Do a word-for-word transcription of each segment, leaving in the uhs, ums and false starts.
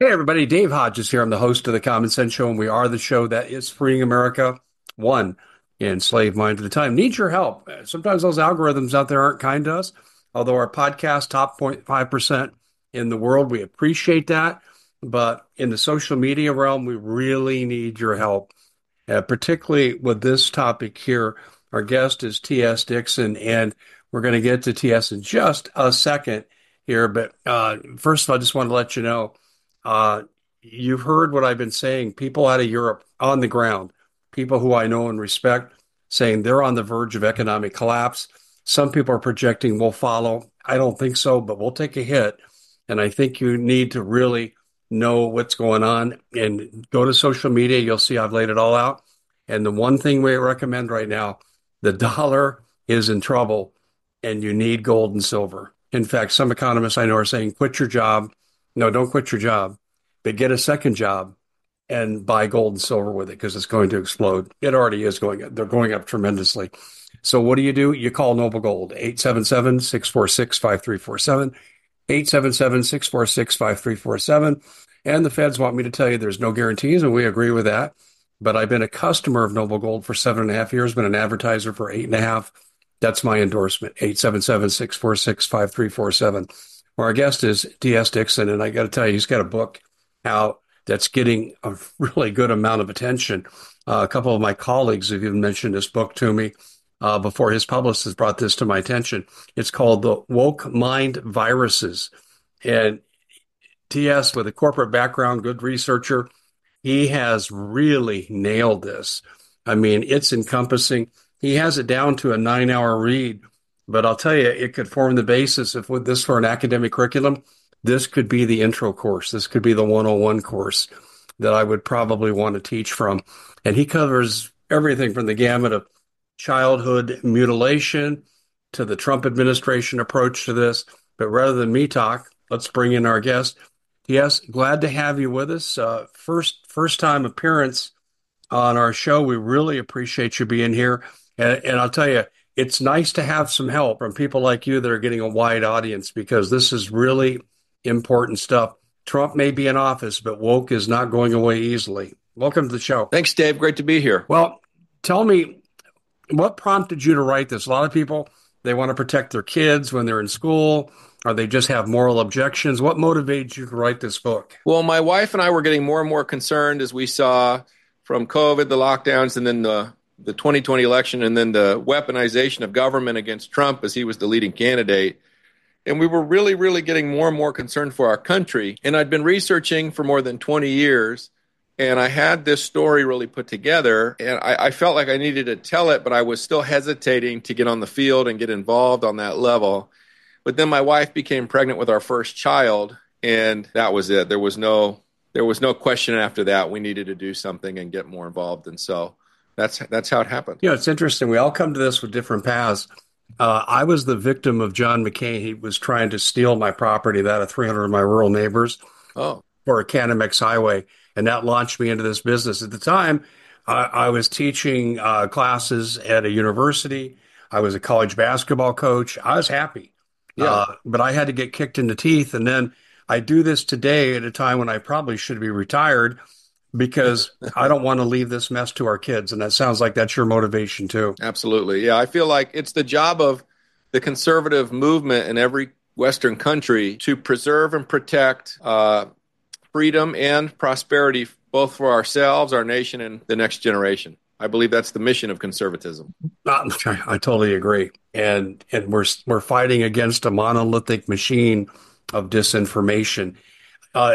Hey, everybody. Dave Hodges here. I'm the host of the Common Sense Show, and we are the show that is freeing America one enslaved mind at a time. Need your help. Sometimes those algorithms out there aren't kind to us, although our podcast, top zero point five percent in the world, we appreciate that. But in the social media realm, we really need your help, uh, particularly with this topic here. Our guest is T S. Dixon, and we're going to get to T S in just a second here. But uh, first of all, I just want to let you know. Uh, you've heard what I've been saying. People out of Europe on the ground, people who I know and respect, saying they're on the verge of economic collapse. Some people are projecting we'll follow. I don't think so, but we'll take a hit. And I think you need to really know what's going on and go to social media. You'll see I've laid it all out. And the one thing we recommend right now, the dollar is in trouble and you need gold and silver. In fact, some economists I know are saying quit your job. No, don't quit your job, but get a second job and buy gold and silver with it because it's going to explode. It already is going up. They're going up tremendously. So what do you do? You call Noble Gold, eight seven seven, six four six, five three four seven, eight seven seven, six four six, five three four seven. And the feds want me to tell you there's no guarantees, and we agree with that. But I've been a customer of Noble Gold for seven and a half years, been an advertiser for eight and a half. That's my endorsement, eight seven seven, six four six, five three four seven. Well, our guest is T S. Dixon, and I got to tell you, he's got a book out that's getting a really good amount of attention. Uh, a couple of my colleagues have even mentioned this book to me uh, before his publicist brought this to my attention. It's called The Woke Mind Viruses. And T S, with a corporate background, good researcher, he has really nailed this. I mean, it's encompassing. He has it down to a nine-hour read. But I'll tell you, it could form the basis if with this for an academic curriculum. This could be the intro course. This could be the one oh one course that I would probably want to teach from. And he covers everything from the gamut of childhood mutilation to the Trump administration approach to this. But rather than me talk, let's bring in our guest. Yes, glad to have you with us. Uh, first, first time appearance on our show. We really appreciate you being here. And, and I'll tell you, it's nice to have some help from people like you that are getting a wide audience because this is really important stuff. Trump may be in office, but woke is not going away easily. Welcome to the show. Thanks, Dave. Great to be here. Well, tell me, what prompted you to write this? A lot of people, they want to protect their kids when they're in school, or they just have moral objections. What motivated you to write this book? Well, my wife and I were getting more and more concerned as we saw from COVID, the lockdowns, and then the the twenty twenty election, and then the weaponization of government against Trump as he was the leading candidate. And we were really, really getting more and more concerned for our country. And I'd been researching for more than twenty years, and I had this story really put together, and I, I felt like I needed to tell it, but I was still hesitating to get on the field and get involved on that level. But then my wife became pregnant with our first child, and that was it. There was no, there was no question after that. We needed to do something and get more involved. And so That's that's how it happened. You know, it's interesting. We all come to this with different paths. Uh, I was the victim of John McCain. He was trying to steal my property, that of three hundred of my rural neighbors, Oh, for a Canamex highway, and that launched me into this business. At the time, I, I was teaching uh, classes at a university. I was a college basketball coach. I was happy, yeah. uh, but I had to get kicked in the teeth. And then I do this today at a time when I probably should be retired, because I don't want to leave this mess to our kids. And that sounds like that's your motivation too. Absolutely. Yeah, I feel like it's the job of the conservative movement in every Western country to preserve and protect uh, freedom and prosperity, both for ourselves, our nation, and the next generation. I believe that's the mission of conservatism. Uh, I totally agree. And and we're we're fighting against a monolithic machine of disinformation. Uh,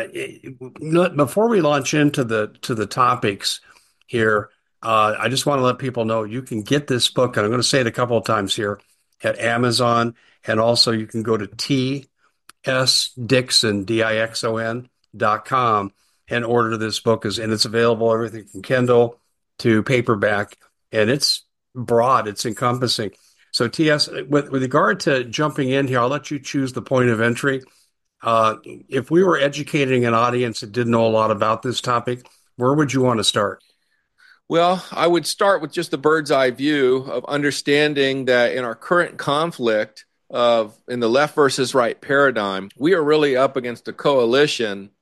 before we launch into the to the topics here, uh, I just want to let people know you can get this book, and I'm going to say it a couple of times here, at Amazon, and also you can go to T S Dixon, D I X O N dot com, and order this book. And it's available, everything from Kindle to paperback, and it's broad, it's encompassing. So T S, with, with regard to jumping in here, I'll let you choose the point of entry. Uh, if we were educating an audience that didn't know a lot about this topic, where would you want to start? Well, I would start with just the bird's eye view of understanding that in our current conflict of in the left versus right paradigm, we are really up against a coalition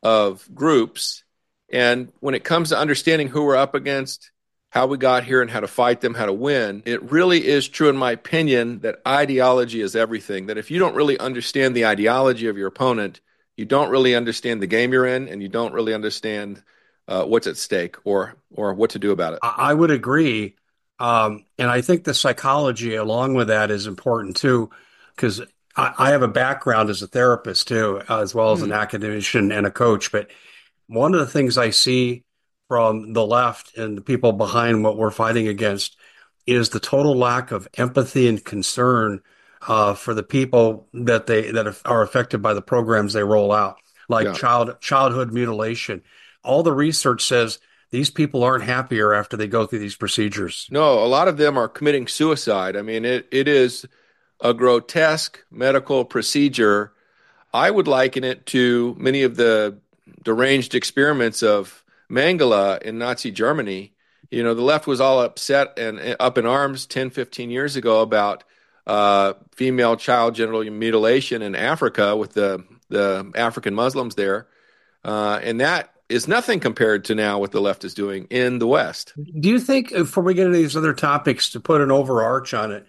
of groups. And when it comes to understanding who we're up against, how we got here and how to fight them, how to win, it really is true, in my opinion, that ideology is everything. That if you don't really understand the ideology of your opponent, you don't really understand the game you're in, and you don't really understand uh, what's at stake or or what to do about it. I would agree. Um, and I think the psychology along with that is important too, because I, I have a background as a therapist too, as well as an Hmm. academician and a coach. But one of the things I see from the left and the people behind what we're fighting against is the total lack of empathy and concern uh, for the people that they that are affected by the programs they roll out, like Yeah. child childhood mutilation. All the research says these people aren't happier after they go through these procedures. No, a lot of them are committing suicide. I mean, it, it is a grotesque medical procedure. I would liken it to many of the deranged experiments of Mengele in Nazi Germany. You know, the left was all upset and and up in arms ten, fifteen years ago about uh, female child genital mutilation in Africa with the, the African Muslims there. Uh, and that is nothing compared to now what the left is doing in the West. Do you think, before we get into these other topics, to put an overarch on it,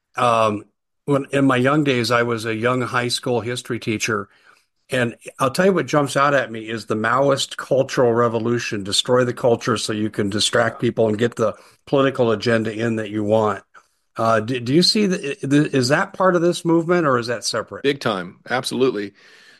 um, when in my young days, I was a young high school history teacher. And I'll tell you what jumps out at me is the Maoist cultural revolution, destroy the culture so you can distract people and get the political agenda in that you want. Uh, do, do you see the, the, is that part of this movement or is that separate? Big time. Absolutely.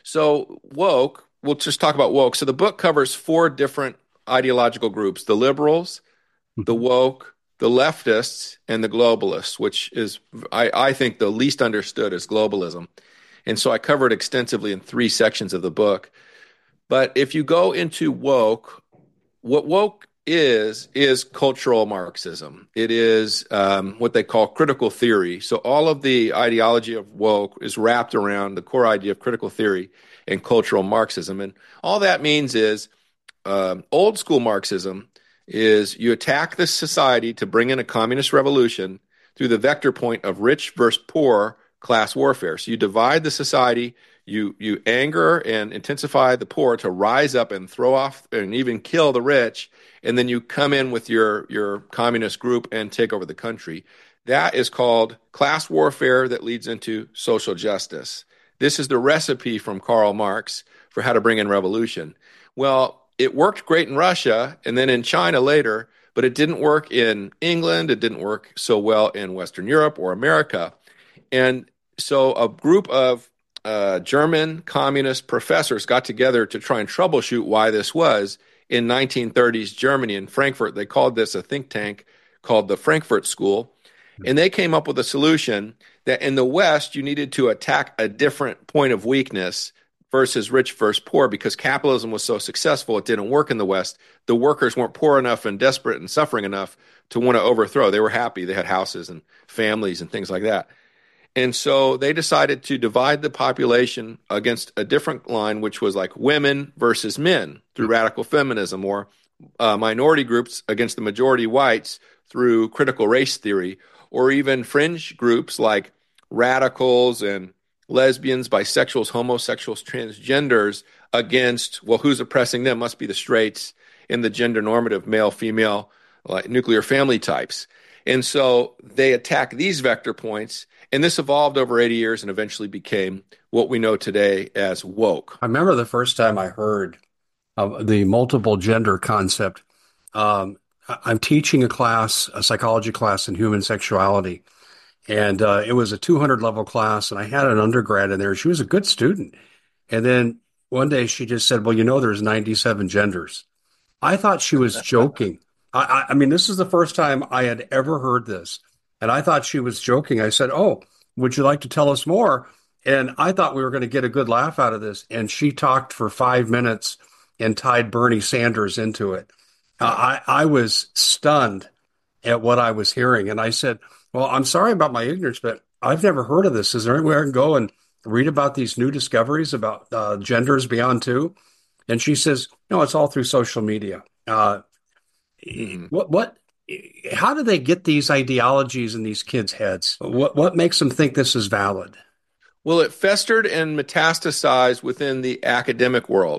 So, woke, we'll just talk about woke. So, the book covers four different ideological groups: the liberals, the woke, the leftists, and the globalists, which is, I, I think, the least understood is globalism. And so I covered extensively in three sections of the book. But if you go into woke, what woke is, is cultural Marxism. It is um, what they call critical theory. So all of the ideology of woke is wrapped around the core idea of critical theory and cultural Marxism. And all that means is um, old school Marxism is you attack the society to bring in a communist revolution through the vector point of rich versus poor class warfare. So you divide the society, you you anger and intensify the poor to rise up and throw off and even kill the rich, and then you come in with your your communist group and take over the country. That is called class warfare that leads into social justice. This is the recipe from Karl Marx for how to bring in revolution. Well, it worked great in Russia and then in China later, but it didn't work in England. It didn't work so well in Western Europe or America. And so a group of uh, German communist professors got together to try and troubleshoot why this was in nineteen thirties Germany. In Frankfurt, they called this a think tank called the Frankfurt School. And they came up with a solution that in the West, you needed to attack a different point of weakness versus rich versus poor, because capitalism was so successful, it didn't work in the West. The workers weren't poor enough and desperate and suffering enough to want to overthrow. They were happy. They had houses and families and things like that. And so they decided to divide the population against a different line, which was like women versus men through radical feminism, or uh, minority groups against the majority whites through critical race theory, or even fringe groups like radicals and lesbians, bisexuals, homosexuals, transgenders against, well, who's oppressing them? Must be the straights and the gender normative male, female, like nuclear family types. And so they attack these vector points, and this evolved over eighty years and eventually became what we know today as woke. I remember the first time I heard of the multiple gender concept. Um, I- I'm teaching a class, a psychology class in human sexuality, and uh, it was a two hundred level class, and I had an undergrad in there. She was a good student. And then one day she just said, well, you know, there's ninety-seven genders. I thought she was joking. I, I, I mean, this is the first time I had ever heard this. And I thought she was joking. I said, oh, would you like to tell us more? And I thought we were going to get a good laugh out of this. And she talked for five minutes and tied Bernie Sanders into it. Uh, I, I was stunned at what I was hearing. And I said, well, I'm sorry about my ignorance, but I've never heard of this. Is there anywhere I can go and read about these new discoveries about uh, genders beyond two? And she says, no, it's all through social media. Uh, Mm-hmm. what, what, how do they get these ideologies in these kids' heads? What, what makes them think this is valid? Well, it festered and metastasized within the academic world.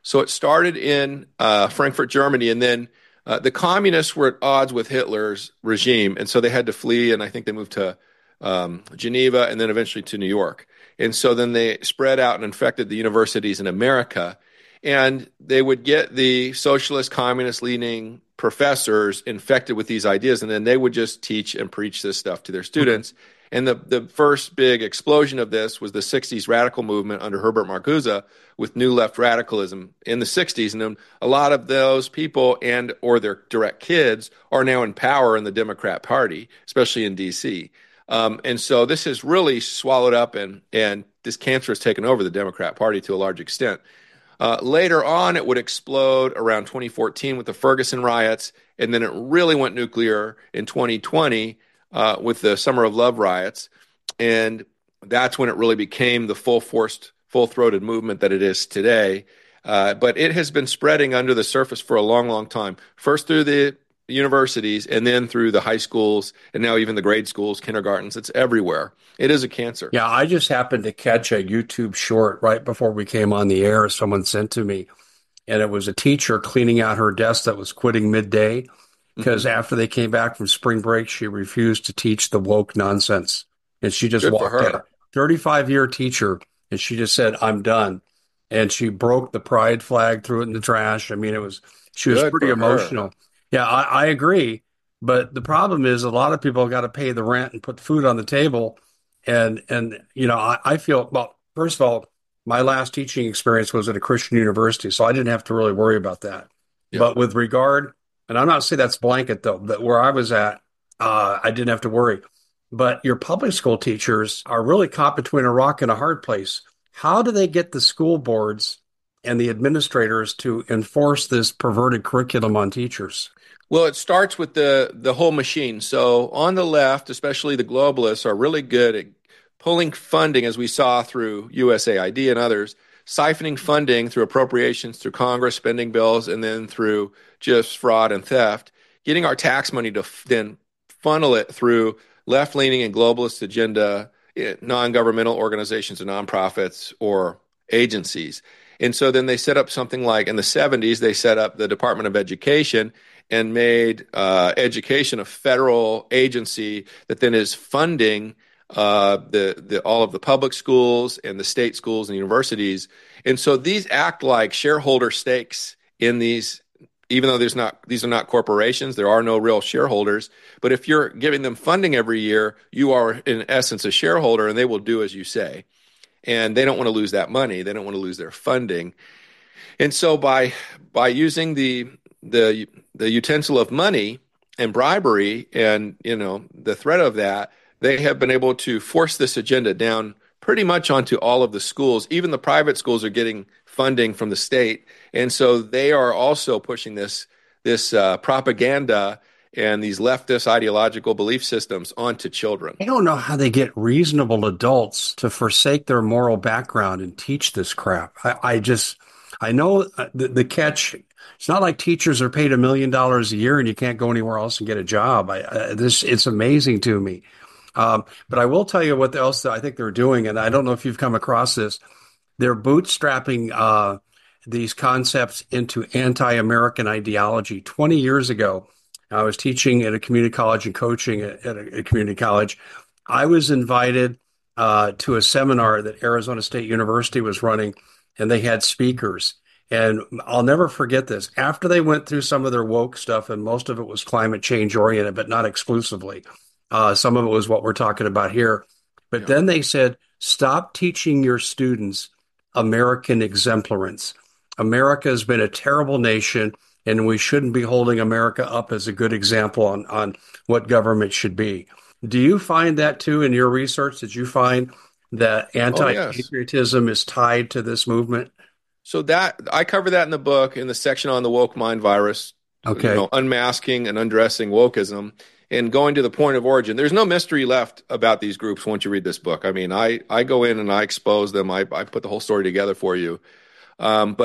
So it started in uh, Frankfurt, Germany, and then uh, the communists were at odds with Hitler's regime, and so they had to flee, and I think they moved to um, Geneva and then eventually to New York. And so then they spread out and infected the universities in America, and they would get the socialist, communist-leaning professors infected with these ideas, and then they would just teach and preach this stuff to their students. And the, the first big explosion of this was the sixties radical movement under Herbert Marcuse with New Left radicalism in the sixties. And then a lot of those people and or their direct kids are now in power in the Democrat Party, especially in D C. Um, and so this has really swallowed up, and, and this cancer has taken over the Democrat Party to a large extent. Uh, later on, it would explode around twenty fourteen with the Ferguson riots, and then it really went nuclear in twenty twenty uh, with the Summer of Love riots. And that's when it really became the full-forced, full-throated movement that it is today. Uh, but it has been spreading under the surface for a long, long time. First through the universities, and then through the high schools, and now even the grade schools, kindergartens. It's everywhere. It is a cancer. Yeah, I just happened to catch a YouTube short right before we came on the air. Someone sent to me, and it was a teacher cleaning out her desk that was quitting midday because mm-hmm. after they came back from spring break, she refused to teach the woke nonsense, and she just Good walked for her. out. thirty-five year teacher, and she just said, "I'm done," and she broke the pride flag, threw it in the trash. I mean, it was she was Good pretty for emotional. her. Yeah, I, I agree. But the problem is a lot of people have got to pay the rent and put food on the table. And, and you know, I, I feel, well, first of all, my last teaching experience was at a Christian university, so I didn't have to really worry about that. Yeah. But with regard, and I'm not saying that's blanket, though, but where I was at, uh, I didn't have to worry. But your public school teachers are really caught between a rock and a hard place. How do they get the school boards and the administrators to enforce this perverted curriculum on teachers? Well, it starts with the, the whole machine. So on the left, especially the globalists, are really good at pulling funding, as we saw through U S A I D and others, siphoning funding through appropriations, through Congress spending bills, and then through just fraud and theft, getting our tax money to f- then funnel it through left-leaning and globalist agenda, non-governmental organizations and nonprofits or agencies. And so then they set up something like, in the seventies, they set up the Department of Education and made uh, education a federal agency that then is funding uh, the, the all of the public schools and the state schools and universities. And so these act like shareholder stakes in these, even though there's not these are not corporations, there are no real shareholders. But if you're giving them funding every year, you are in essence a shareholder, and they will do as you say. And they don't want to lose that money. They don't want to lose their funding. And so by by using the the the utensil of money and bribery and, you know, the threat of that, they have been able to force this agenda down pretty much onto all of the schools. Even the private schools are getting funding from the state. And so they are also pushing this this uh, propaganda and these leftist ideological belief systems onto children. I don't know how they get reasonable adults to forsake their moral background and teach this crap. I, I just, I know the, the catch. It's not like teachers are paid a million dollars a year and you can't go anywhere else and get a job. I, I, this it's amazing to me. Um, but I will tell you what else I think they're doing, and I don't know if you've come across this. They're bootstrapping uh, these concepts into anti-American ideology. twenty years ago, I was teaching at a community college and coaching at, at a, a community college. I was invited uh, to a seminar that Arizona State University was running, and they had speakers. And I'll never forget this. After they went through some of their woke stuff, and most of it was climate change oriented, but not exclusively. Uh, some of it was what we're talking about here. But yeah. Then they said, stop teaching your students American exemplarance. America has been a terrible nation, and we shouldn't be holding America up as a good example on, on what government should be. Do you find that too in your research? Did you find that anti-patriotism oh, yes. is tied to this movement? So that I cover that in the book in the section on the woke mind virus, okay. you know, unmasking and undressing wokeism and going to the point of origin. There's no mystery left about these groups once you read this book. I mean, I, I go in and I expose them. I, I put the whole story together for you. Um, but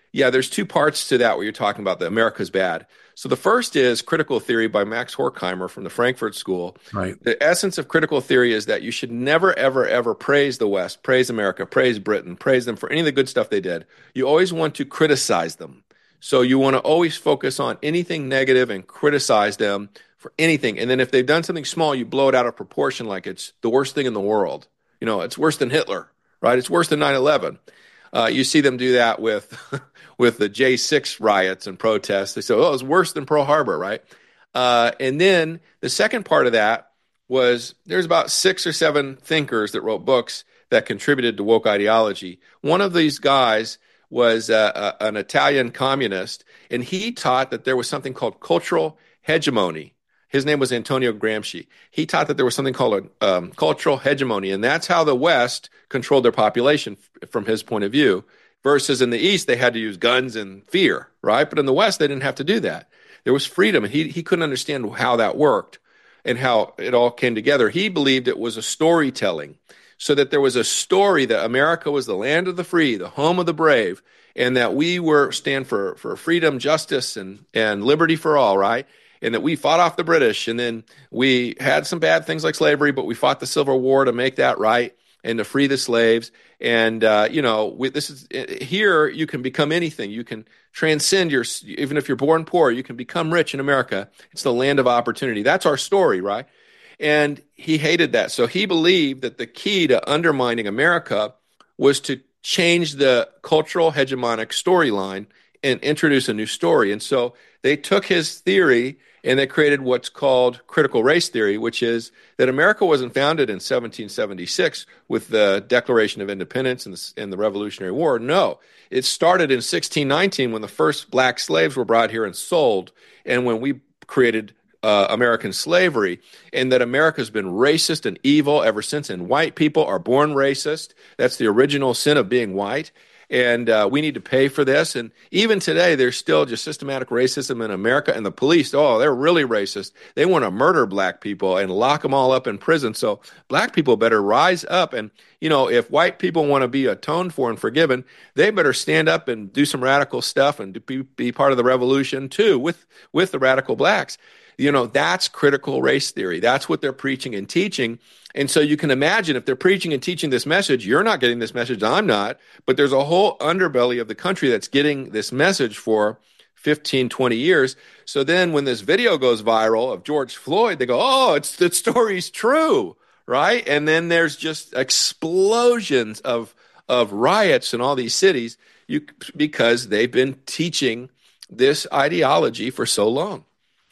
Yeah, there's two parts to that where you're talking about that America's bad. So the first is critical theory by Max Horkheimer from the Frankfurt School. Right. The essence of critical theory is that you should never, ever, ever praise the West, praise America, praise Britain, praise them for any of the good stuff they did. You always want to criticize them. So you want to always focus on anything negative and criticize them for anything. And then if they've done something small, you blow it out of proportion like it's the worst thing in the world. You know, it's worse than Hitler, right? It's worse than nine eleven. Uh, you see them do that with with the J six riots and protests. They say, oh, it's worse than Pearl Harbor, right? Uh, and then the second part of that was there's about six or seven thinkers that wrote books that contributed to woke ideology. One of these guys was uh, a, an Italian communist, and he taught that there was something called cultural hegemony. His name was Antonio Gramsci. He taught that there was something called a um, cultural hegemony, and that's how the West controlled their population f- from his point of view, versus in the East, they had to use guns and fear, right? But in the West, they didn't have to do that. There was freedom, and he, he couldn't understand how that worked and how it all came together. He believed it was a storytelling, so that there was a story that America was the land of the free, the home of the brave, and that we were stand for, for freedom, justice, and, and liberty for all, right? And that we fought off the British, and then we had some bad things like slavery, but we fought the Civil War to make that right and to free the slaves. And uh, you know, we, this is here. You can become anything. You can transcend your, even if you're born poor, you can become rich in America. It's the land of opportunity. That's our story, right? And he hated that, so he believed that the key to undermining America was to change the cultural hegemonic storyline and introduce a new story. And so they took his theory and they created what's called critical race theory, which is that America wasn't founded in seventeen seventy-six with the Declaration of Independence and the, and the Revolutionary War. No, it started in sixteen nineteen when the first black slaves were brought here and sold, and when we created uh, American slavery, and that America's been racist and evil ever since, and white people are born racist. That's the original sin of being white. And uh, we need to pay for this. And even today, there's still just systematic racism in America. And the police, oh, they're really racist. They want to murder black people and lock them all up in prison. So black people better rise up. And, you know, if white people want to be atoned for and forgiven, they better stand up and do some radical stuff and be, be part of the revolution, too, with, with the radical blacks. You know, that's critical race theory. That's what they're preaching and teaching. And so you can imagine if they're preaching and teaching this message, you're not getting this message, I'm not, but there's a whole underbelly of the country that's getting this message for fifteen, twenty years. So then when this video goes viral of George Floyd, they go, oh, it's the story's true, right? And then there's just explosions of of riots in all these cities you, because they've been teaching this ideology for so long.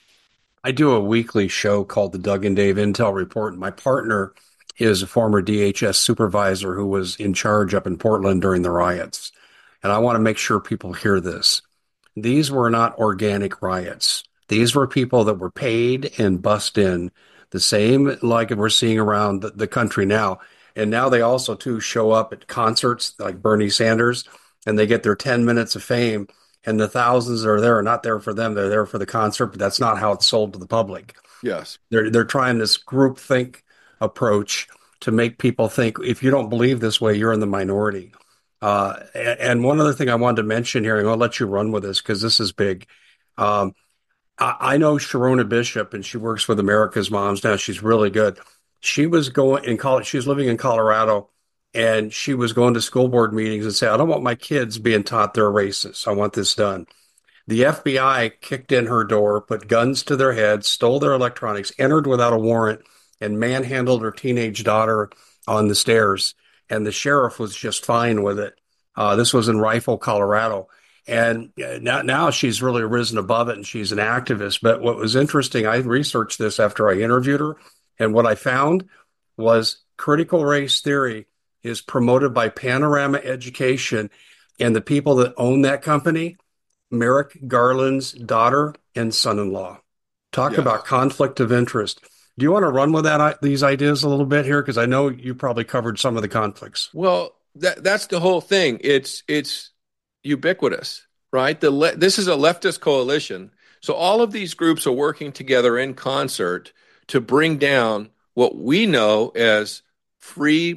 I do a weekly show called the Doug and Dave Intel Report. My partner is a former D H S supervisor who was in charge up in Portland during the riots. And I want to make sure people hear this. These were not organic riots. These were people that were paid and bussed in, the same like we're seeing around the, the country now. And now they also, too, show up at concerts like Bernie Sanders, and they get their ten minutes of fame. And the thousands that are there are not there for them. They're there for the concert, but that's not how it's sold to the public. Yes. They're they're trying this group think approach to make people think if you don't believe this way, you're in the minority. Uh, and one other thing I wanted to mention here, and I'll let you run with this because this is big. Um, I, I know Sharona Bishop, and she works with America's Moms now. She's really good. She was going in college. She was living in Colorado. And she was going to school board meetings and say, I don't want my kids being taught they're racist. I want this done. The F B I kicked in her door, put guns to their heads, stole their electronics, entered without a warrant, and manhandled her teenage daughter on the stairs. And the sheriff was just fine with it. Uh, this was in Rifle, Colorado. And now, now she's really risen above it, and she's an activist. But what was interesting, I researched this after I interviewed her, and what I found was critical race theory is promoted by Panorama Education, and the people that own that company, Merrick Garland's daughter and son-in-law. Talk Yes. about conflict of interest. Do you want to run with that these ideas a little bit here? Because I know you probably covered some of the conflicts. Well, that that's the whole thing. It's it's ubiquitous, right? The le- this is a leftist coalition. So all of these groups are working together in concert to bring down what we know as free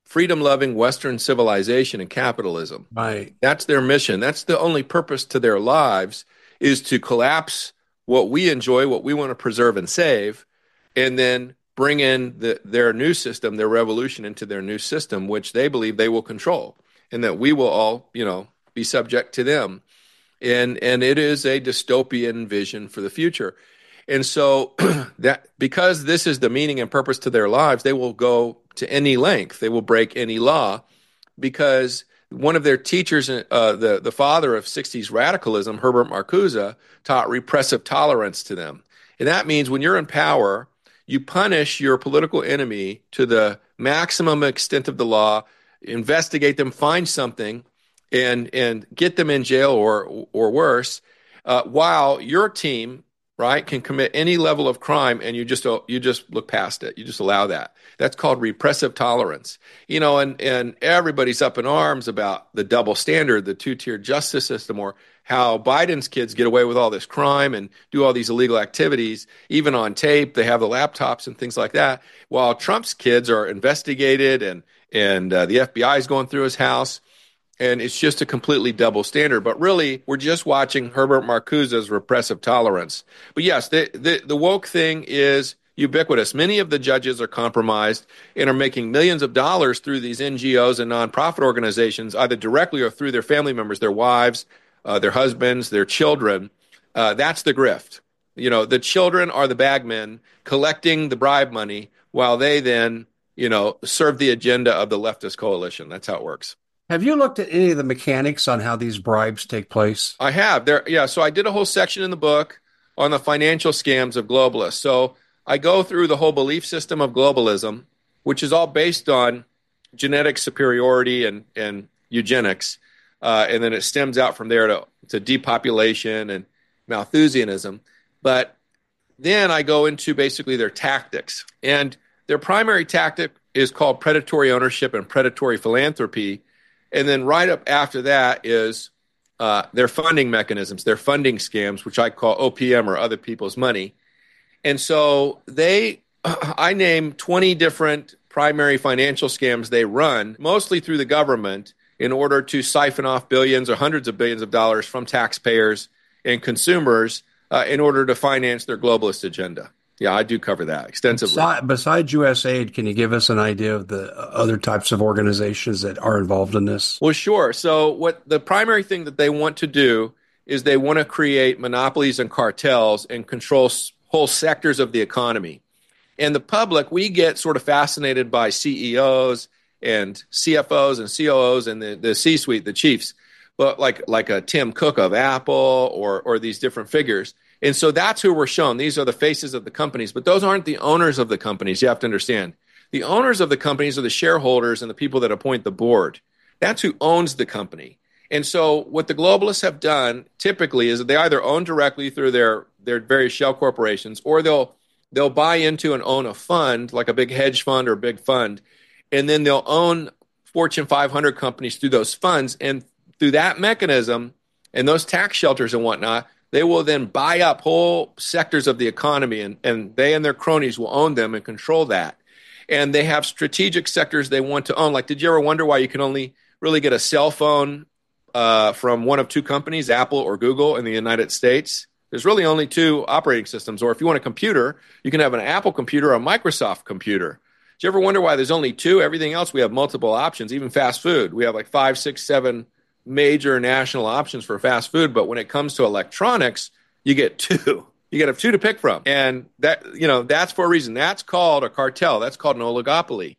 freedom-loving Western civilization and capitalism. Right. That's their mission. That's the only purpose to their lives, is to collapse what we enjoy, what we want to preserve and save, and then bring in the, their new system, their revolution into their new system, which they believe they will control, and that we will all, you know, be subject to them. And and it is a dystopian vision for the future. And so that because this is the meaning and purpose to their lives, they will go to any length. They will break any law, because one of their teachers, uh, the, the father of sixties radicalism, Herbert Marcuse, taught repressive tolerance to them. And that means when you're in power, you punish your political enemy to the maximum extent of the law, investigate them, find something, and and get them in jail or or worse, uh, while your team, right, can commit any level of crime, and you just you just look past it. You just allow that. That's called repressive tolerance. You know, and and everybody's up in arms about the double standard, the two-tier justice system, or how Biden's kids get away with all this crime and do all these illegal activities, even on tape. They have the laptops and things like that, while Trump's kids are investigated, and and uh, the F B I is going through his house. And it's just a completely double standard. But really, we're just watching Herbert Marcuse's repressive tolerance. But yes, the, the, the woke thing is ubiquitous. Many of the judges are compromised and are making millions of dollars through these N G Os and nonprofit organizations, either directly or through their family members, their wives, uh, their husbands, their children. Uh, that's the grift. You know, the children are the bagmen collecting the bribe money, while they then, you know, serve the agenda of the leftist coalition. That's how it works. Have you looked at any of the mechanics on how these bribes take place? I have. There, yeah. So I did a whole section in the book on the financial scams of globalists. So I go through the whole belief system of globalism, which is all based on genetic superiority and, and eugenics. Uh, and then it stems out from there to, to depopulation and Malthusianism. But then I go into basically their tactics. And their primary tactic is called predatory ownership and predatory philanthropy. And then right up after that is uh, their funding mechanisms, their funding scams, which I call O P M, or other people's money. And so they, I name twenty different primary financial scams they run, mostly through the government, in order to siphon off billions or hundreds of billions of dollars from taxpayers and consumers uh, in order to finance their globalist agenda. Yeah, I do cover that extensively. Besides, besides U S A I D, can you give us an idea of the other types of organizations that are involved in this? Well, sure. So what the primary thing that they want to do is they want to create monopolies and cartels and control whole sectors of the economy. And the public, we get sort of fascinated by C E Os and C F Os and C O Os and the, the C-suite, the chiefs, but like like a Tim Cook of Apple, or or these different figures. And so that's who we're shown. These are the faces of the companies, but those aren't the owners of the companies. You have to understand. The owners of the companies are the shareholders and the people that appoint the board. That's who owns the company. And so what the globalists have done typically is that they either own directly through their, their various shell corporations, or they'll they'll buy into and own a fund, like a big hedge fund or a big fund, and then they'll own Fortune five hundred companies through those funds. And through that mechanism and those tax shelters and whatnot, they will then buy up whole sectors of the economy, and, and they and their cronies will own them and control that. And they have strategic sectors they want to own. Like, did you ever wonder why you can only really get a cell phone uh, from one of two companies, Apple or Google, in the United States? There's really only two operating systems. Or if you want a computer, you can have an Apple computer or a Microsoft computer. Did you ever wonder why there's only two? Everything else, we have multiple options, even fast food. We have like five, six, seven major national options for fast food, but when it comes to electronics, you get two. You got to have two to pick from. And that, you know, that's for a reason. That's called a cartel. That's called an oligopoly.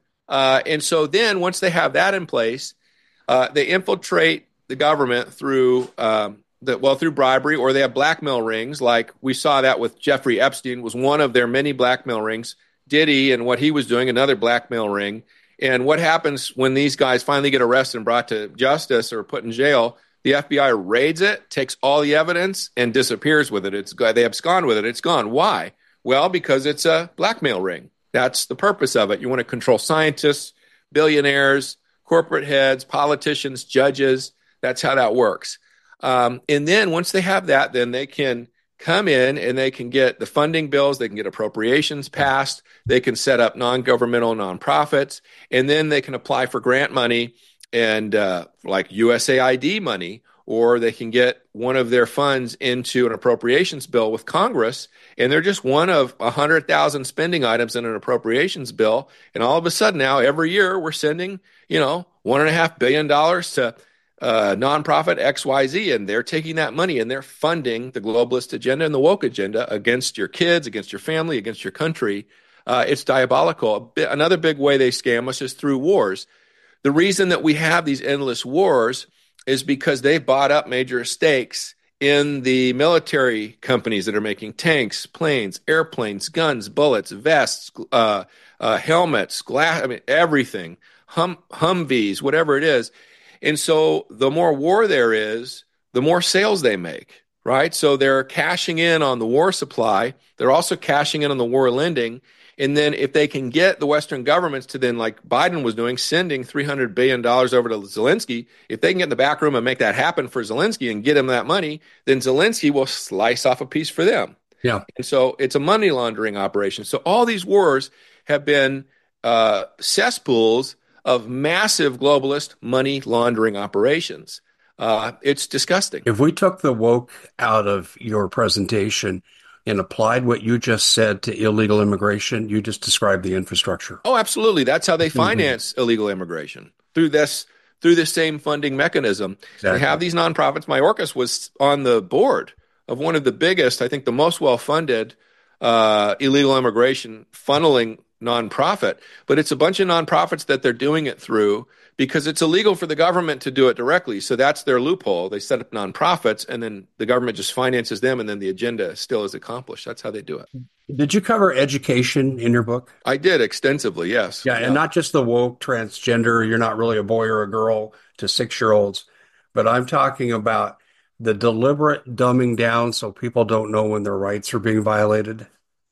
Uh, and so then once they have that in place, uh, they infiltrate the government through, um, the, well, through bribery, or they have blackmail rings. Like we saw that with Jeffrey Epstein, was one of their many blackmail rings. Diddy and what he was doing, another blackmail ring. And what happens when these guys finally get arrested and brought to justice or put in jail? The F B I raids it, takes all the evidence, and disappears with it. It's they abscond with it. It's gone. Why? Well, because it's a blackmail ring. That's the purpose of it. You want to control scientists, billionaires, corporate heads, politicians, judges. That's how that works. Um, and then once they have that, then they can come in and they can get the funding bills, they can get appropriations passed, they can set up non-governmental nonprofits, and then they can apply for grant money and uh, like U S A I D money, or they can get one of their funds into an appropriations bill with Congress, and they're just one of one hundred thousand spending items in an appropriations bill. And all of a sudden now, every year, we're sending, you know, one point five billion dollars to uh, nonprofit X Y Z, and they're taking that money and they're funding the globalist agenda and the woke agenda against your kids, against your family, against your country. Uh, it's diabolical. A bit, another big way they scam us is through wars. The reason that we have these endless wars is because they bought up major stakes in the military companies that are making tanks, planes, airplanes, guns, bullets, vests, uh, uh, helmets, glass, I mean, everything, hum, Humvees, whatever it is. And so the more war there is, the more sales they make, right? So they're cashing in on the war supply. They're also cashing in on the war lending. And then if they can get the Western governments to then, like Biden was doing, sending three hundred billion dollars over to Zelensky, if they can get in the back room and make that happen for Zelensky and get him that money, then Zelensky will slice off a piece for them. Yeah. And so it's a money laundering operation. So all these wars have been uh, cesspools of massive globalist money laundering operations. Uh, it's disgusting. If we took the woke out of your presentation and applied what you just said to illegal immigration, you just described the infrastructure. Oh, absolutely. That's how they finance mm-hmm. illegal immigration, through this through this same funding mechanism. Exactly. They have these nonprofits. Mayorkas was on the board of one of the biggest, I think the most well-funded uh, illegal immigration funneling nonprofit, but it's a bunch of nonprofits that they're doing it through because it's illegal for the government to do it directly. So that's their loophole. They set up nonprofits and then the government just finances them and then the agenda still is accomplished. That's how they do it. Did you cover education in your book? I did extensively, yes. Yeah, yeah. And not just the woke transgender, you're not really a boy or a girl to six-year-olds, but I'm talking about the deliberate dumbing down so people don't know when their rights are being violated.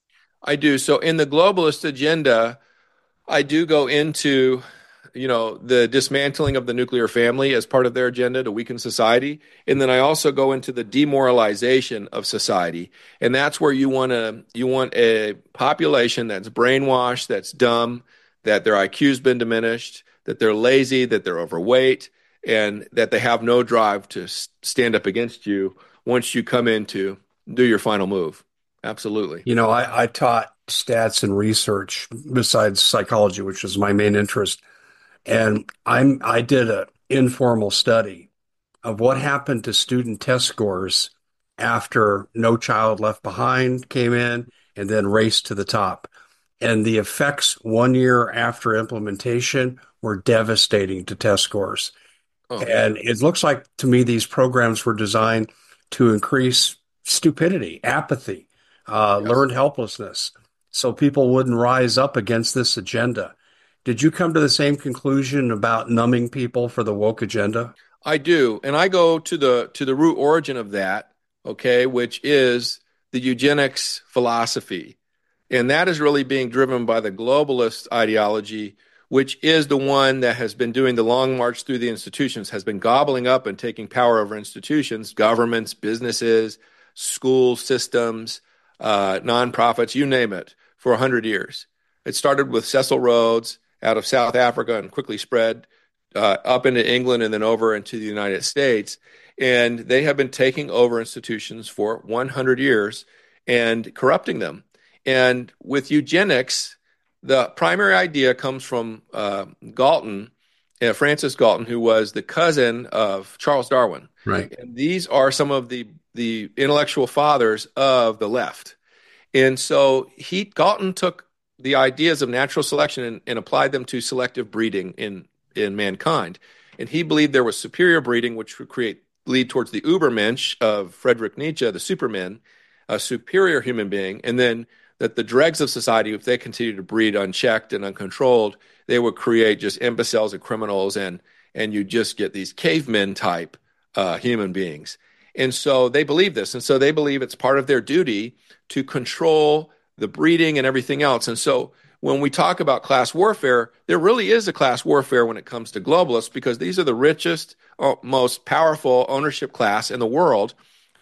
I do. So in the globalist agenda, I do go into, you know, the dismantling of the nuclear family as part of their agenda to weaken society. And then I also go into the demoralization of society. And that's where you want to, you want a population that's brainwashed, that's dumb, that their I Q's been diminished, that they're lazy, that they're overweight, and that they have no drive to stand up against you once you come in to do your final move. Absolutely. You know, I, I taught stats and research besides psychology, which is my main interest. And I'm I did an informal study of what happened to student test scores after No Child Left Behind came in and then Race to the Top. And the effects one year after implementation were devastating to test scores. Oh. And it looks like to me these programs were designed to increase stupidity, apathy, Uh, yes. learned helplessness, so people wouldn't rise up against this agenda. Did you come to the same conclusion about numbing people for the woke agenda? I do, and I go to the to the root origin of that, okay, which is the eugenics philosophy, and that is really being driven by the globalist ideology, which is the one that has been doing the long march through the institutions, has been gobbling up and taking power over institutions, governments, businesses, school systems, Uh, nonprofits, you name it, for one hundred years. It started with Cecil Rhodes out of South Africa and quickly spread uh, up into England and then over into the United States. And they have been taking over institutions for one hundred years and corrupting them. And with eugenics, the primary idea comes from uh, Galton, uh, Francis Galton, who was the cousin of Charles Darwin. Right. And these are some of the the intellectual fathers of the left. And so he, Galton took the ideas of natural selection and, and applied them to selective breeding in, in mankind. And he believed there was superior breeding, which would create, lead towards the Übermensch of Friedrich Nietzsche, the Superman, a superior human being. And then that the dregs of society, if they continue to breed unchecked and uncontrolled, they would create just imbeciles and criminals, and, and you just get these cavemen type uh, human beings. And so they believe this. And so they believe it's part of their duty to control the breeding and everything else. And so when we talk about class warfare, there really is a class warfare when it comes to globalists, because these are the richest, most powerful ownership class in the world.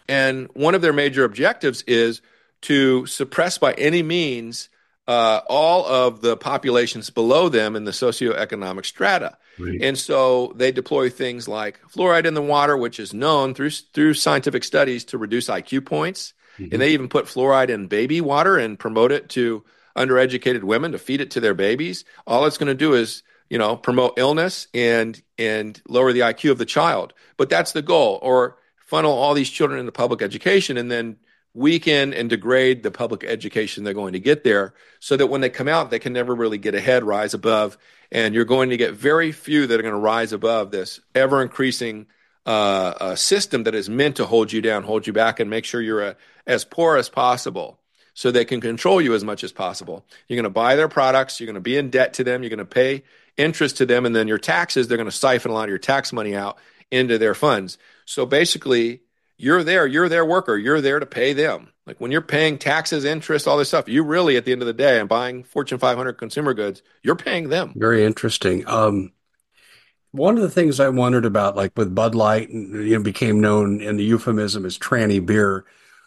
And one of their major objectives is to suppress by any means uh, all of the populations below them in the socioeconomic strata. Right. And so they deploy things like fluoride in the water, which is known through through scientific studies to reduce I Q points. Mm-hmm. And they even put fluoride in baby water and promote it to undereducated women to feed it to their babies. All it's going to do is, you know, promote illness and and lower the I Q of the child. But that's the goal. Or funnel all these children into public education and then weaken and degrade the public education they're going to get there so that when they come out, they can never really get ahead, rise above. And you're going to get very few that are going to rise above this ever increasing uh, uh, system that is meant to hold you down, hold you back, and make sure you're a, as poor as possible so they can control you as much as possible. You're going to buy their products. You're going to be in debt to them. You're going to pay interest to them. And then your taxes, they're going to siphon a lot of your tax money out into their funds. So basically, you're there, you're their worker, you're there to pay them. Like when you're paying taxes, interest, all this stuff, you really, at the end of the day, and buying Fortune five hundred consumer goods, you're paying them. Very interesting. Um, one of the things I wondered about, like with Bud Light, and you know, became known in the euphemism as tranny beer.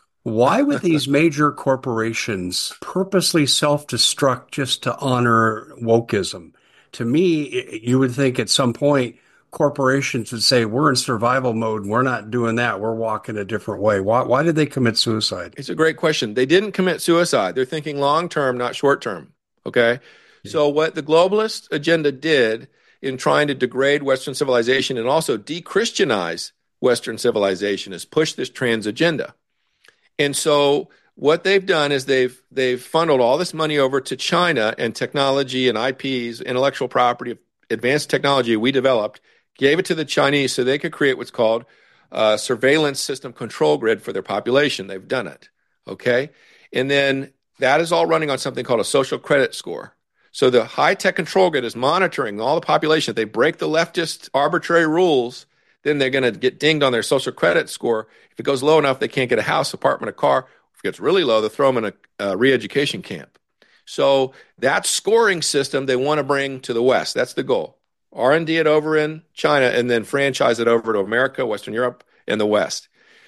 Why would these major corporations purposely self-destruct just to honor wokeism? To me, you would think at some point corporations would say, we're in survival mode. We're not doing that. We're walking a different way. Why, why did they commit suicide? It's a great question. They didn't commit suicide. They're thinking long-term, not short-term. Okay. Yeah. So what the globalist agenda did in trying to degrade Western civilization and also de-Christianize Western civilization is push this trans agenda. And so what they've done is they've they've funneled all this money over to China and technology and I Ps, intellectual property, advanced technology we developed, gave it to the Chinese so they could create what's called a surveillance system control grid for their population. They've done it, okay? And then that is all running on something called a social credit score. So the high-tech control grid is monitoring all the population. If they break the leftist arbitrary rules, then they're going to get dinged on their social credit score. If it goes low enough, they can't get a house, apartment, a car. If it gets really low, they'll throw them in a, a re-education camp. So that scoring system they want to bring to the West. That's the goal. R and D it over in China and then franchise it over to America, Western Europe, and the West.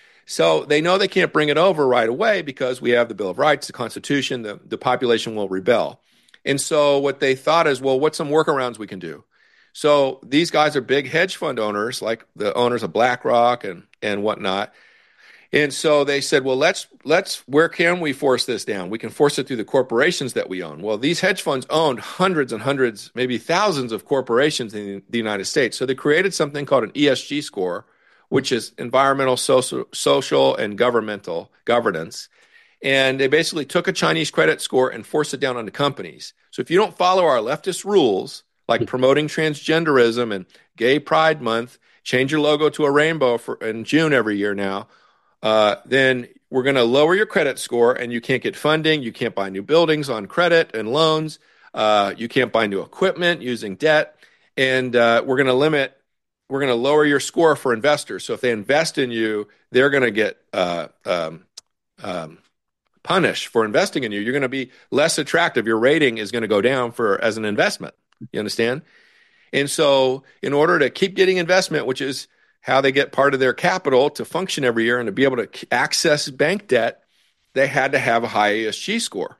So they know they can't bring it over right away because we have the Bill of Rights, the Constitution, the, the population will rebel. And so what they thought is, well, what's some workarounds we can do? So these guys are big hedge fund owners, like the owners of BlackRock and, and whatnot. And so they said, well, let's let's where can we force this down? We can force it through the corporations that we own. Well, these hedge funds owned hundreds and hundreds, maybe thousands of corporations in the United States. So they created something called an E S G score, which is environmental, social, social and governmental governance. And they basically took a Chinese credit score and forced it down onto companies. So if you don't follow our leftist rules, like promoting transgenderism and Gay Pride Month, change your logo to a rainbow for in June every year now, Uh, then we're going to lower your credit score and you can't get funding. You can't buy new buildings on credit and loans. Uh, you can't buy new equipment using debt. And uh, we're going to limit, we're going to lower your score for investors. So if they invest in you, they're going to get uh, um, um, punished for investing in you. You're going to be less attractive. Your rating is going to go down for as an investment. You understand? And so in order to keep getting investment, which is how they get part of their capital to function every year and to be able to access bank debt, they had to have a high E S G score.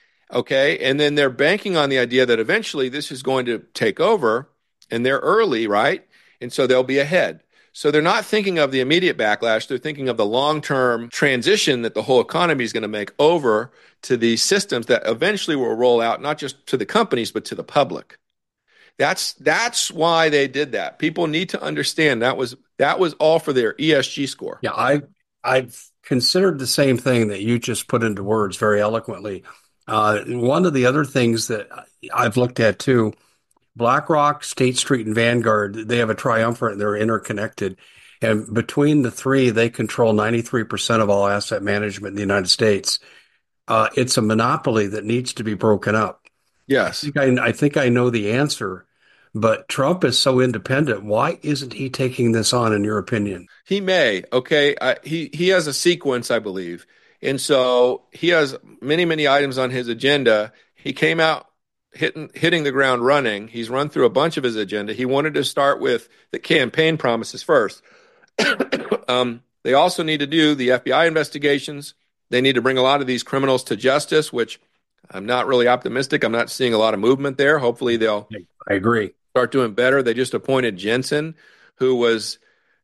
Okay, and then they're banking on the idea that eventually this is going to take over, and they're early, right? And so they'll be ahead. So they're not thinking of the immediate backlash. They're thinking of the long-term transition that the whole economy is going to make over to these systems that eventually will roll out, not just to the companies, but to the public. That's that's why they did that. People need to understand that was that was all for their E S G score. Yeah, I I've considered the same thing that you just put into words very eloquently. Uh, one of the other things that I've looked at too, BlackRock, State Street, and Vanguard, they have a triumvirate and they're interconnected. And between the three, they control ninety-three percent of all asset management in the United States. Uh, it's a monopoly that needs to be broken up. Yes. I think I, I think I know the answer. But Trump is so independent. Why isn't he taking this on, in your opinion? He may. Okay. I, he, he has a sequence, I believe. And so he has many, many items on his agenda. He came out hitting, hitting the ground running. He's run through a bunch of his agenda. He wanted to start with the campaign promises first. um, They also need to do the F B I investigations. They need to bring a lot of these criminals to justice, which I'm not really optimistic. I'm not seeing a lot of movement there. Hopefully they'll I agree. start doing better. They just appointed Jensen, who was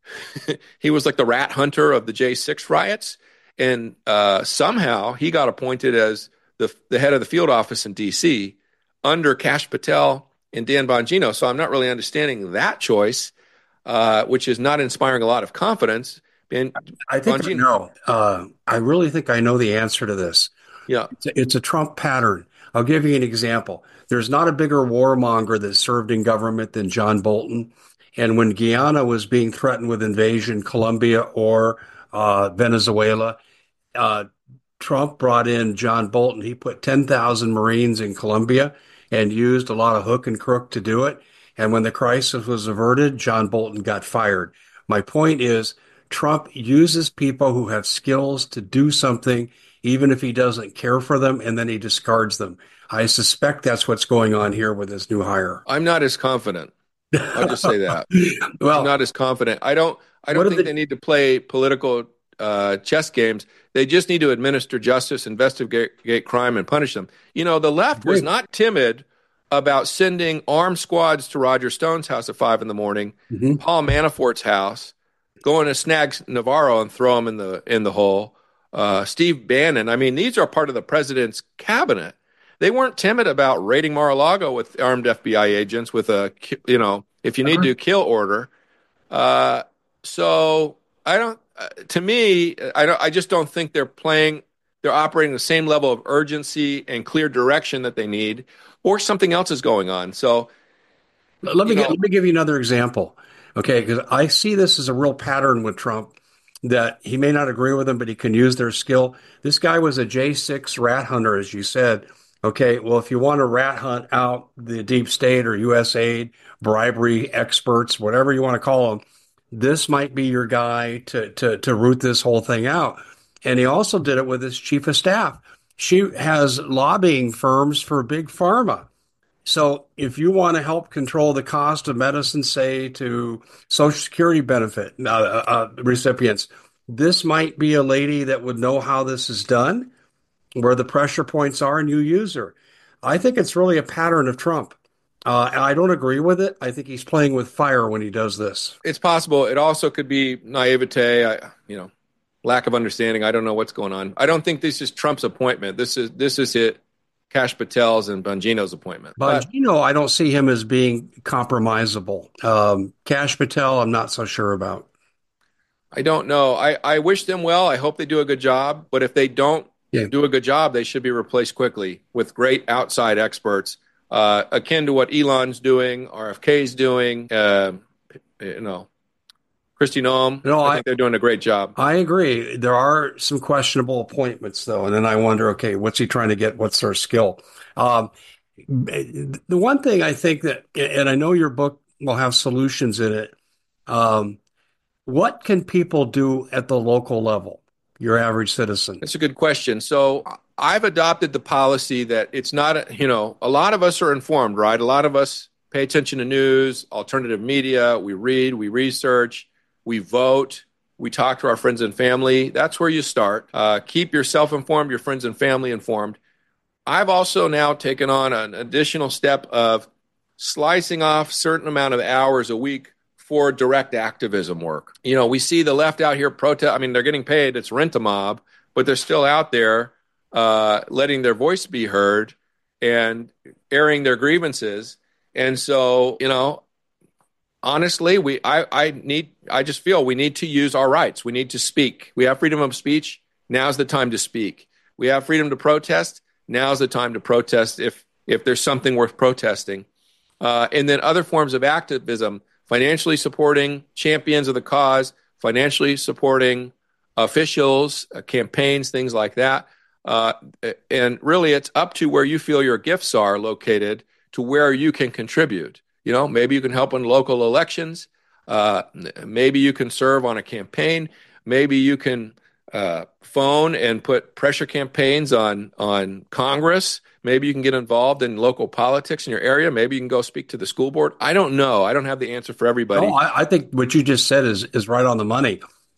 he was like the rat hunter of the J six riots, and uh, somehow he got appointed as the the head of the field office in D C under Kash Patel and Dan Bongino. So I'm not really understanding that choice, uh, which is not inspiring a lot of confidence. And I think I Bongino, know. Uh, I really think I know the answer to this. yeah, It's a, it's a Trump pattern. I'll give you an example. There's not a bigger warmonger that served in government than John Bolton. And when Guyana was being threatened with invasion, Colombia or uh, Venezuela, uh, Trump brought in John Bolton. He put ten thousand Marines in Colombia and used a lot of hook and crook to do it. And when the crisis was averted, John Bolton got fired. My point is, Trump uses people who have skills to do something, even if he doesn't care for them, and then he discards them. I suspect that's what's going on here with this new hire. I'm not as confident. I'll just say that. Well, I'm not as confident. I don't. I don't think the, they need to play political uh, chess games. They just need to administer justice, investigate crime, and punish them. You know, the left was not timid about sending armed squads to Roger Stone's house at five in the morning, mm-hmm. Paul Manafort's house, going to snag Navarro and throw him in the in the hole. Uh, Steve Bannon. I mean, these are part of the president's cabinet. They weren't timid about raiding Mar-a-Lago with armed F B I agents with a, you know, if you need to kill order. Uh, so I don't, uh, to me, I don't, I just don't think they're playing, they're operating the same level of urgency and clear direction that they need, or something else is going on. So let me, get, let me give you another example. Okay. Because I see this as a real pattern with Trump, that he may not agree with them, but he can use their skill. This guy was a J six rat hunter, as you said. Okay, well, if you want to rat hunt out the deep state or U S aid, bribery experts, whatever you want to call them, this might be your guy to, to, to root this whole thing out. And he also did it with his chief of staff. She has lobbying firms for big pharma. So if you want to help control the cost of medicine, say to Social Security benefit uh, uh, recipients, this might be a lady that would know how this is done, where the pressure points are, and you use her. I think it's really a pattern of Trump. Uh, I don't agree with it. I think he's playing with fire when he does this. It's possible. It also could be naivete, I, you know, lack of understanding. I don't know what's going on. I don't think this is Trump's appointment. This is this is it, Kash Patel's and Bongino's appointment. Bongino, but, I don't see him as being compromisable. Um, Kash Patel, I'm not so sure about. I don't know. I, I wish them well. I hope they do a good job. But if they don't, Yeah. do a good job, they should be replaced quickly with great outside experts, uh, akin to what Elon's doing, R F K's doing, uh, you know, Kristi Noem. No, I, I think they're doing a great job. I agree. There are some questionable appointments, though, and then I wonder, okay, what's he trying to get? What's their skill? Um, the one thing I think that, and I know your book will have solutions in it, um, what can people do at the local level? Your average citizen? That's a good question. So I've adopted the policy that it's not, you know, a lot of us are informed, right? A lot of us pay attention to news, alternative media. We read, we research, we vote, we talk to our friends and family. That's where you start. Uh, keep yourself informed, your friends and family informed. I've also now taken on an additional step of slicing off a certain amount of hours a week for direct activism work. You know, we see the left out here protest. I mean, they're getting paid. It's rent a mob, but they're still out there uh, letting their voice be heard and airing their grievances. And so, you know, honestly, we I, I need I just feel we need to use our rights. We need to speak. We have freedom of speech. Now's the time to speak. We have freedom to protest. Now's the time to protest if if there's something worth protesting. Uh, and then other forms of activism. Financially supporting champions of the cause, financially supporting officials, uh, campaigns, things like that. Uh, and really, it's up to where you feel your gifts are located to where you can contribute. You know, maybe you can help in local elections. Uh, maybe you can serve on a campaign. Maybe you can uh, phone and put pressure campaigns on on Congress. Maybe you can get involved in local politics in your area. Maybe you can go speak to the school board. I don't know. I don't have the answer for everybody. No, I, I think what you just said is is right on the money.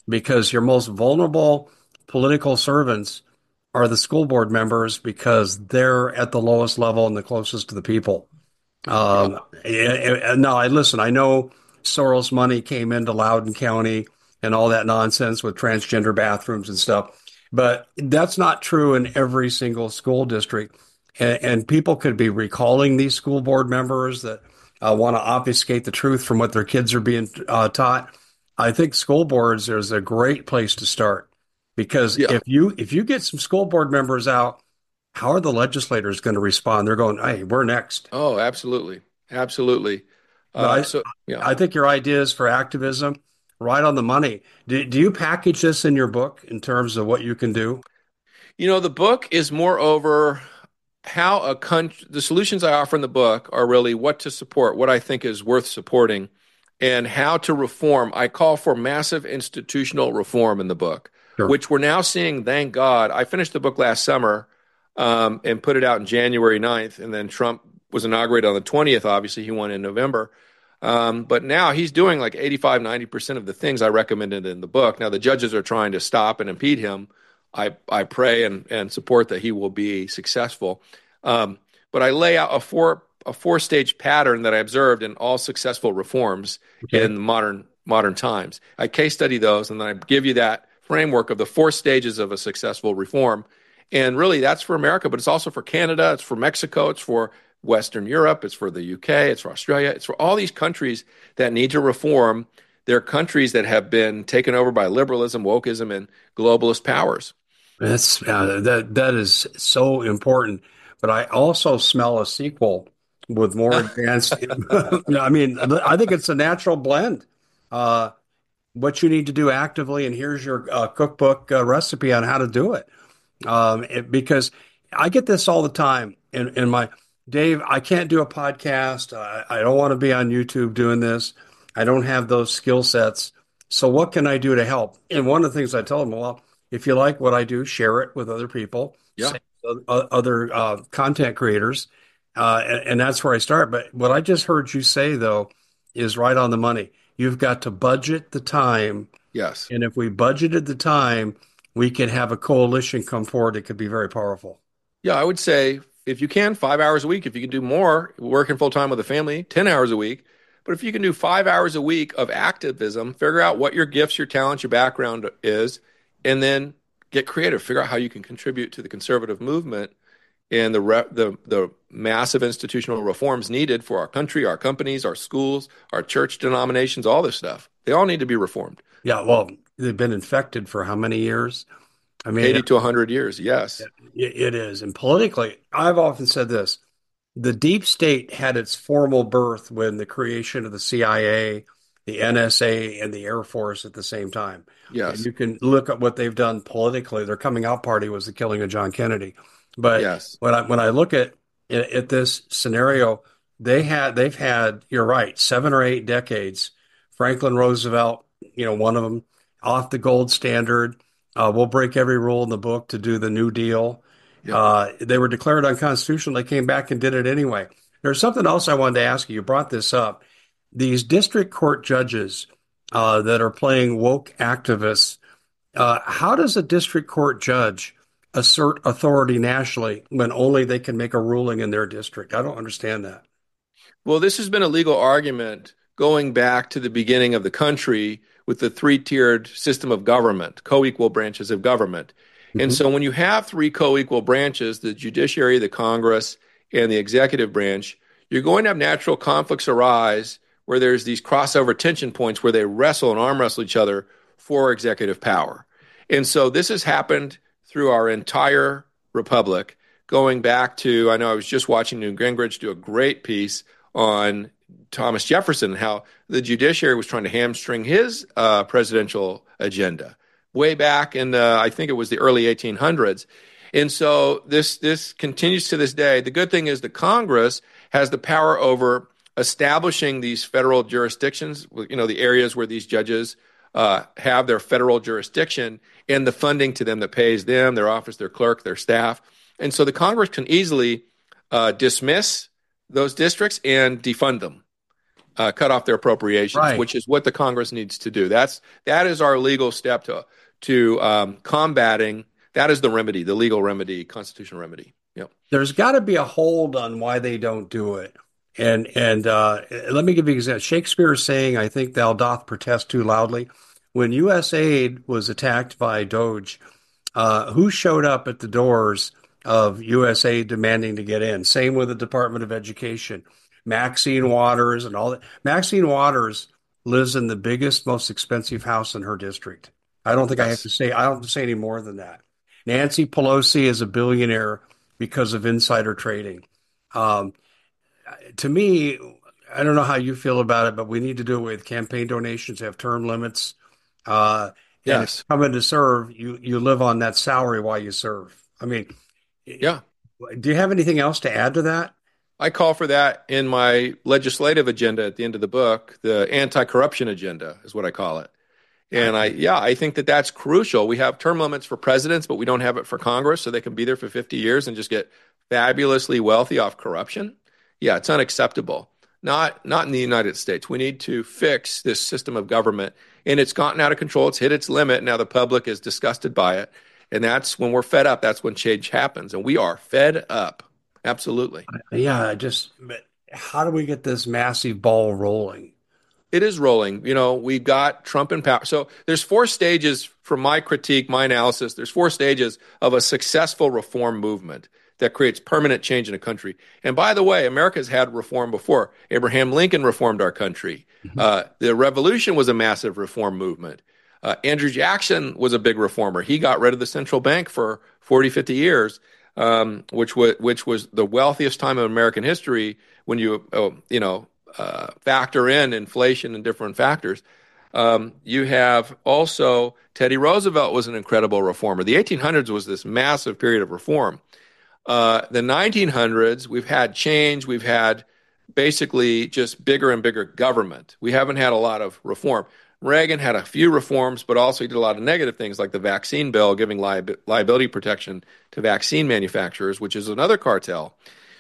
because your most vulnerable political servants are the school board members because they're at the lowest level and the closest to the people. Yeah. Um, and, and now, I listen. I know Soros money came into Loudoun County and all that nonsense with transgender bathrooms and stuff, but that's not true in every single school district. And, and people could be recalling these school board members that uh, want to obfuscate the truth from what their kids are being uh, taught. I think school boards is a great place to start because Yeah. if you if you get some school board members out, how are the legislators going to respond? They're going, "Hey, we're next." Oh, absolutely. Absolutely. Uh, But so, yeah. I, I think your ideas for activism, right on the money. Do, do you package this in your book in terms of what you can do? You know, the book is moreover how a country, the solutions I offer in the book are really what to support, what I think is worth supporting, and how to reform. I call for massive institutional reform in the book, Sure. which we're now seeing, thank God. I finished the book last summer um, and put it out in January ninth, and then Trump was inaugurated on the twentieth. Obviously, he won in November. Um, but now he's doing like eighty-five, ninety percent of the things I recommended in the book. Now, the judges are trying to stop and impede him. I, I pray and, and support that he will be successful. Um, but I lay out a four a four stage pattern that I observed in all successful reforms Okay. in modern modern times. I case study those, and then I give you that framework of the four stages of a successful reform. And really, that's for America, but it's also for Canada, it's for Mexico, it's for Western Europe, it's for the U K, it's for Australia, it's for all these countries that need to reform. They're countries that have been taken over by liberalism, wokeism, and globalist powers. That's uh, that that is so important. But I also smell a sequel with more advanced. I mean, I think it's a natural blend. Uh, what you need to do actively, and here's your uh, cookbook uh, recipe on how to do it. Um, it, because I get this all the time in, in my Dave, I can't do a podcast. I, I don't want to be on YouTube doing this. I don't have those skill sets. So what can I do to help? And one of the things I tell them, well, if you like what I do, share it with other people, Yeah. say, uh, other uh, content creators. Uh, and, and that's where I start. But what I just heard you say, though, is right on the money. You've got to budget the time. Yes. And if we budgeted the time, we could have a coalition come forward. It could be very powerful. Yeah, I would say if you can, five hours a week. If you can do more, working full time with a family, ten hours a week. But if you can do five hours a week of activism, figure out what your gifts, your talents, your background is, and then get creative. Figure out how you can contribute to the conservative movement and the re- the the massive institutional reforms needed for our country, our companies, our schools, our church denominations, all this stuff. They all need to be reformed. Yeah, well, they've been infected for how many years? I mean, eighty to one hundred years, yes. it, it is. And politically, I've often said this. The deep state had its formal birth when the creation of the C I A, the N S A, and the Air Force at the same time. And Yes, you can look at what they've done politically. Their coming out party was the killing of John Kennedy. But yes. when I when I look at at this scenario, they had they've had, you're right, seven or eight decades. Franklin Roosevelt, you know, one of them, off the gold standard. Uh, we'll break every rule in the book to do the New Deal. Yep. Uh, they were declared unconstitutional. They came back and did it anyway. There's something else I wanted to ask you. You brought this up. These district court judges uh, that are playing woke activists, uh, how does a district court judge assert authority nationally when only they can make a ruling in their district? I don't understand that. Well, this has been a legal argument going back to the beginning of the country with the three-tiered system of government, co-equal branches of government. And Mhm. so when you have three co-equal branches, the judiciary, the Congress, and the executive branch, you're going to have natural conflicts arise where there's these crossover tension points where they wrestle and arm wrestle each other for executive power. And so this has happened through our entire republic, going back to, I know I was just watching Newt Gingrich do a great piece on Thomas Jefferson, how the judiciary was trying to hamstring his uh, presidential agenda way back in, uh, I think it was the early eighteen hundreds. And so this this continues to this day. The good thing is the Congress has the power over establishing these federal jurisdictions, you know, the areas where these judges uh, have their federal jurisdiction and the funding to them that pays them, their office, their clerk, their staff. And so the Congress can easily uh, dismiss those districts and defund them. uh, cut off their appropriations, Right. which is what the Congress needs to do. That's that is our legal step to to um, combating. That is the remedy, the legal remedy, constitutional remedy. Yep. There's got to be a hold on why they don't do it. And and uh, let me give you an example. Shakespeare is saying, "I think thou doth protest too loudly." When U S aid was attacked by Doge, uh, who showed up at the doors of U S aid demanding to get in? Same with the Department of Education. Maxine Waters and all that. Maxine Waters lives in the biggest, most expensive house in her district. I don't think I have Yes. to say, I don't have to say any more than that. Nancy Pelosi is a billionaire because of insider trading. Um, to me, I don't know how you feel about it, but we need to do it with campaign donations, have term limits. Uh, and if you Yes. come in to serve, you, you live on that salary while you serve. I mean, Yeah. do you have anything else to add to that? I call for that in my legislative agenda at the end of the book. The anti-corruption agenda is what I call it. And I, yeah, I think that that's crucial. We have term limits for presidents, but we don't have it for Congress, so they can be there for fifty years and just get fabulously wealthy off corruption. Yeah, it's unacceptable. Not, not in the United States. We need to fix this system of government, and it's gotten out of control. It's hit its limit. Now the public is disgusted by it, and that's when we're fed up. That's when change happens, and we are fed up. Absolutely. Yeah, just but how do we get this massive ball rolling? It is rolling. You know, we've got Trump in power. So there's four stages from my critique, my analysis. There's four stages of a successful reform movement that creates permanent change in a country. And by the way, America's had reform before. Abraham Lincoln reformed our country. Mhm. Uh, the Revolution was a massive reform movement. Uh, Andrew Jackson was a big reformer. He got rid of the central bank for forty, fifty years, um, which was which was the wealthiest time in American history when you uh, you know uh, factor in inflation and different factors. Um, you have also Teddy Roosevelt was an incredible reformer. The eighteen hundreds was this massive period of reform. Uh, the nineteen hundreds, we've had change. We've had basically just bigger and bigger government. We haven't had a lot of reform. Reagan had a few reforms, but also he did a lot of negative things like the vaccine bill, giving li- liability protection to vaccine manufacturers, which is another cartel.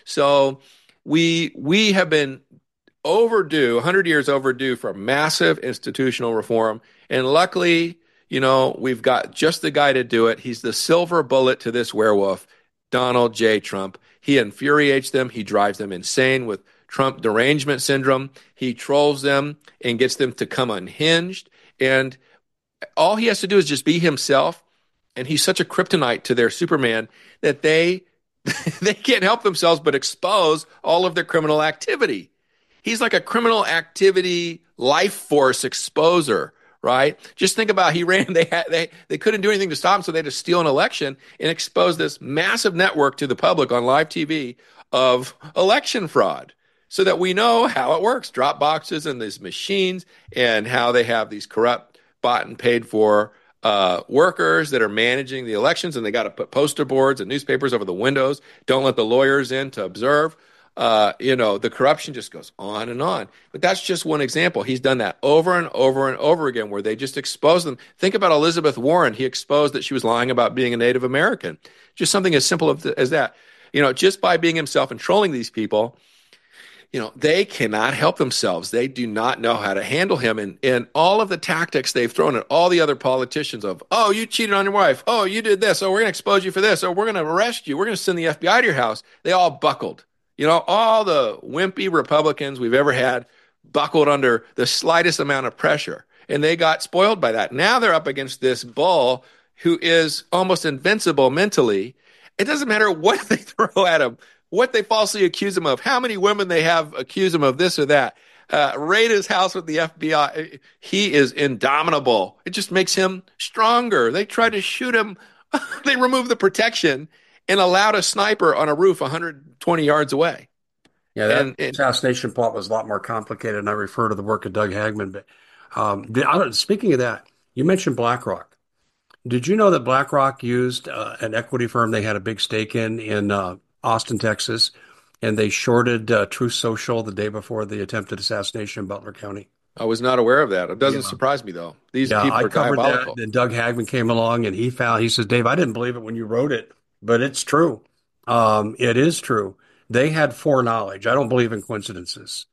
So we we have been overdue, one hundred years overdue for massive institutional reform. And luckily, you know, we've got just the guy to do it. He's the silver bullet to this werewolf, Donald J. Trump. He infuriates them. He drives them insane with Trump derangement syndrome. He trolls them and gets them to come unhinged. And all he has to do is just be himself. And he's such a kryptonite to their Superman that they they can't help themselves but expose all of their criminal activity. He's like a criminal activity life force exposer, right? Just think about he ran. They had they they couldn't do anything to stop him, so they had to steal an election and expose this massive network to the public on live T V of election fraud, so that we know how it works. Drop boxes and these machines, and how they have these corrupt, bought and paid for uh, workers that are managing the elections, and they got to put poster boards and newspapers over the windows. Don't let the lawyers in to observe. Uh, you know, the corruption just goes on and on. But that's just one example. He's done that over and over and over again, where they just expose them. Think about Elizabeth Warren. He exposed that she was lying about being a Native American. Just something as simple as that. You know, just by being himself and trolling these people, you know, they cannot help themselves. They do not know how to handle him. And, and all of the tactics they've thrown at all the other politicians of, oh, you cheated on your wife. Oh, you did this. Oh, we're going to expose you for this. Oh, we're going to arrest you. We're going to send the F B I to your house. They all buckled. You know, all the wimpy Republicans we've ever had buckled under the slightest amount of pressure, and they got spoiled by that. Now they're up against this bull who is almost invincible mentally. It doesn't matter what they throw at him, what they falsely accuse him of, how many women they have accused him of this or that. Uh, raid his house with the F B I. He is indomitable. It just makes him stronger. They tried to shoot him. They removed the protection and allowed a sniper on a roof one hundred twenty yards away. Yeah, that And, and assassination plot was a lot more complicated, and I refer to the work of Doug Hagman. But um, the, I don't- speaking of that, you mentioned BlackRock. Did you know that BlackRock used uh, an equity firm they had a big stake in in uh, Austin, Texas, and they shorted uh, Truth Social the day before the attempted assassination in Butler County? I was not aware of that. It doesn't Yeah. surprise me, though. These Yeah, people I are covered diabolical. that. Then Doug Hagman came along and he found, he says, Dave, I didn't believe it when you wrote it, but it's true. Um, it is true. They had foreknowledge. I don't believe in coincidences.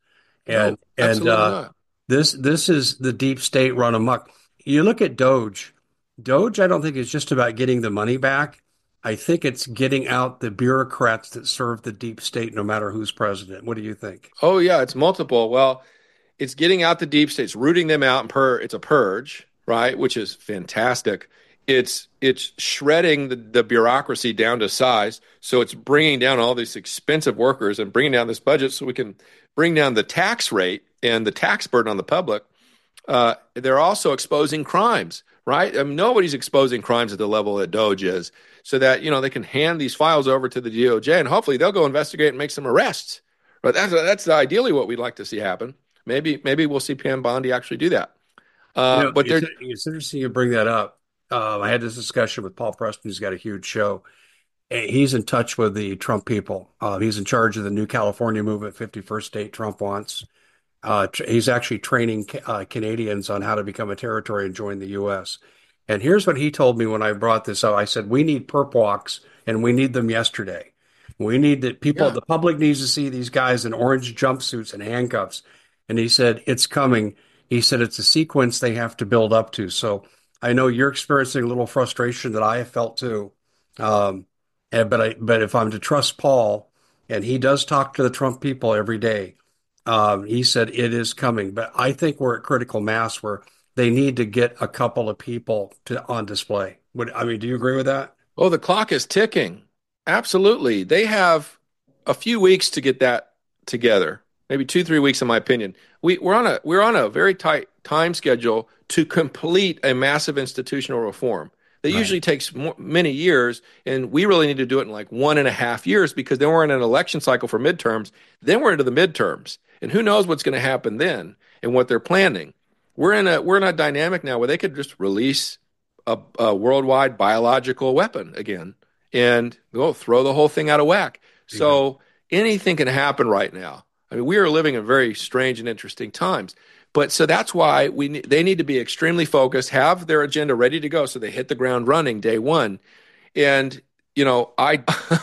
And No, and absolutely uh, not. this this is the deep state run amok. You look at Doge. Doge, I don't think is just about getting the money back. I think it's getting out the bureaucrats that serve the deep state, no matter who's president. What do you think? Oh yeah, it's multiple. Well, it's getting out the deep states, rooting them out, and pur it's a purge, right? Which is fantastic. It's it's shredding the, the bureaucracy down to size. So it's bringing down all these expensive workers and bringing down this budget so we can bring down the tax rate and the tax burden on the public. Uh, they're also exposing crimes, right? I mean, nobody's exposing crimes at the level that Doge is, so that you know they can hand these files over to the D O J and hopefully they'll go investigate and make some arrests. But that's that's ideally what we'd like to see happen. Maybe maybe we'll see Pam Bondi actually do that. You Uh, know, but it's they're it's interesting you bring that up. Um, I had this discussion with Paul Preston, who's got a huge show. And he's in touch with the Trump people. Uh, he's in charge of the New California movement, fifty-first state Trump wants. Uh, tr- he's actually training uh, Canadians on how to become a territory and join the U S. And here's what he told me when I brought this up. I said, we need perp walks and we need them yesterday. We need that people, yeah. the public needs to see these guys in orange jumpsuits and handcuffs. And he said, it's coming. He said, it's a sequence they have to build up to. So I know you're experiencing a little frustration that I have felt too. Um, and, but I, but if I'm to trust Paul, and he does talk to the Trump people every day, um, he said it is coming, but I think we're at critical mass where they need to get a couple of people to on display. Would I mean, do you agree with that? Oh, the clock is ticking. Absolutely. They have a few weeks to get that together. Maybe two, three weeks, in my opinion. We, we're on a we're on a very tight time schedule to complete a massive institutional reform. That Right. usually takes mo many years, and we really need to do it in like one and a half years because then we're in an election cycle for midterms. Then we're into the midterms, and who knows what's going to happen then and what they're planning. We're in a we're in a dynamic now where they could just release a, a worldwide biological weapon again and go throw the whole thing out of whack. Yeah. So anything can happen right now. I mean, we are living in very strange and interesting times. But so that's why we ne- they need to be extremely focused, have their agenda ready to go, so they hit the ground running day one. And you know, I,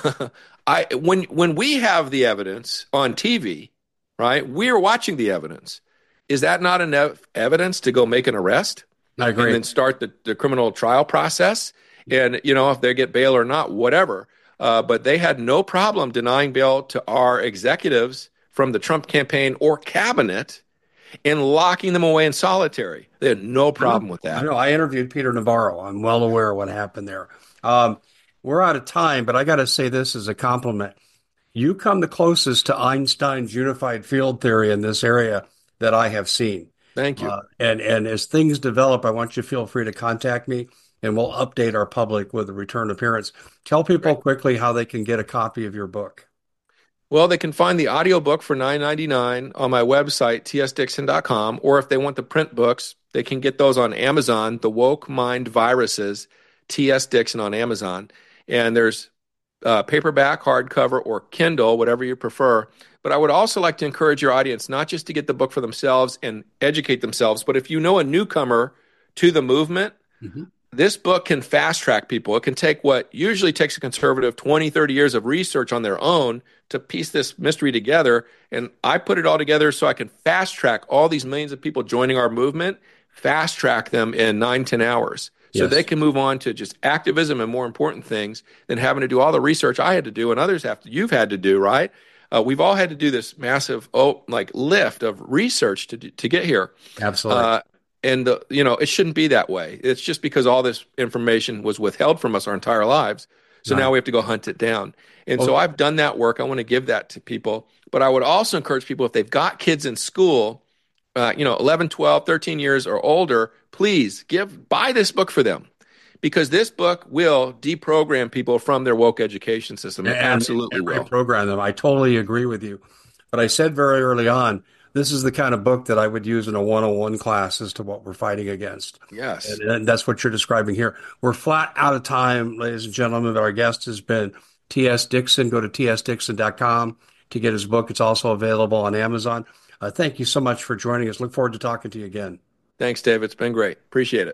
I when when we have the evidence on T V, right? We're watching the evidence. Is that not enough evidence to go make an arrest? I And agree. then start the, the criminal trial process. And, you know, if they get bail or not, whatever. Uh, but they had no problem denying bail to our executives from the Trump campaign or cabinet and locking them away in solitary. They had no I know. problem with I that. know. I interviewed Peter Navarro. I'm well aware of what happened there. Um, we're out of time, but I got to say this as a compliment. You come the closest to Einstein's unified field theory in this area that I have seen. Thank you. Uh, and and as things develop, I want you to feel free to contact me, and we'll update our public with the return appearance. Tell people Great. quickly how they can get a copy of your book. Well, they can find the audiobook for nine ninety-nine on my website, t s dixon dot com, or if they want the print books, they can get those on Amazon, The Woke Mind Viruses, T S. Dixon on Amazon. And there's uh, paperback, hardcover, or Kindle, whatever you prefer. But I would also like to encourage your audience not just to get the book for themselves and educate themselves, but if you know a newcomer to the movement, Mhm. this book can fast track people. It can take what usually takes a conservative twenty, thirty years of research on their own to piece this mystery together. And I put it all together so I can fast track all these millions of people joining our movement, fast track them in nine, ten hours. So they Yes, can move on to just activism and more important things than having to do all the research I had to do and others have to, you've had to do, right? Uh, we've all had to do this massive, oh, like lift of research to to get here. absolutely. Uh, and the, you know, it shouldn't be that way. It's just because all this information was withheld from us our entire lives. So Right. now we have to go hunt it down. And so Well, I've done that work. I want to give that to people. But I would also encourage people, if they've got kids in school, uh, you know, eleven, twelve, thirteen years or older, please give, buy this book for them. Because this book will deprogram people from their woke education system. It and, absolutely and will. reprogram them. I totally agree with you. But I said very early on, this is the kind of book that I would use in a one-on-one class as to what we're fighting against. Yes. And, and that's what you're describing here. We're flat out of time, ladies and gentlemen, but our guest has been T S. Dixon. Go to t s dixon dot com to get his book. It's also available on Amazon. Uh, thank you so much for joining us. Look forward to talking to you again. Thanks, Dave. It's been great. Appreciate it.